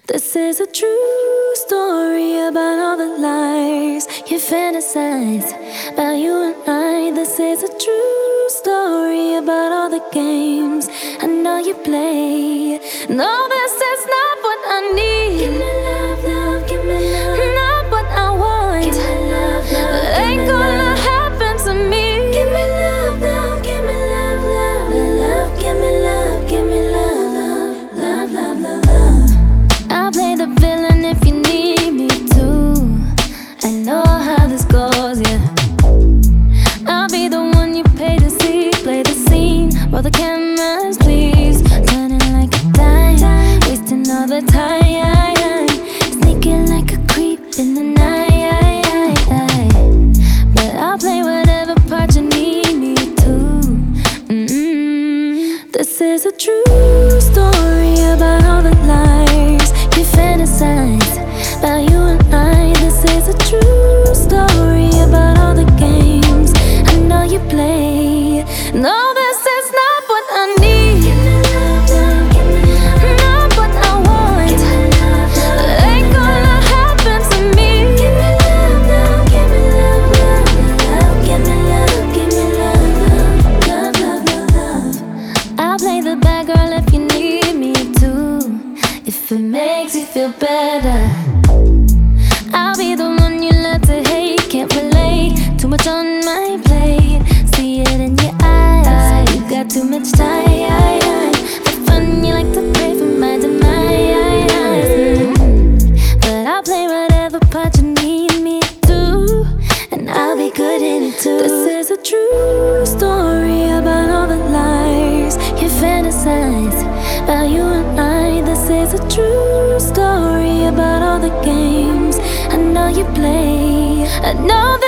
This is a true story about all the lies you fantasize about you and I. This is a true story about all the games I know you play. No, this is not what I need. Give me love, love, give me love. Not what I want. Give me love, love, it ain't gonna happen to me. Give me love, love, give me love, love, love, give me love, give me love, love, love, love, love. I'll play the villain if you need me to. I know how this goes, yeah. I'll be the one you pay to see. Play the scene, roll the cameras, please. Turning like a dime, wasting all the time. Sneaking like a creep in the night. But I'll play whatever part you need me to. This is a true story about all the lies you fantasize about you and I. This is a true story about all the games I know you play. No, this is not what I need. Give me love, love, give me love. Not what I want. Give me love, love, it ain't gonna happen to me. Give me love, love, give me love, love, love, give me love, give me love, love, love, love, love. I'll play the bad girl if you need me to. If it makes you feel better, I'll be the one you love to hate. Can't relate, too much on my plate. See it in your eyes, you got too much time. For fun, you like to pray for my demise. But I'll play whatever part you need me to, and I'll be good in it too. This is a true story about all the lies you fantasize about you and I. This is a true story about all the games I know you play. I know that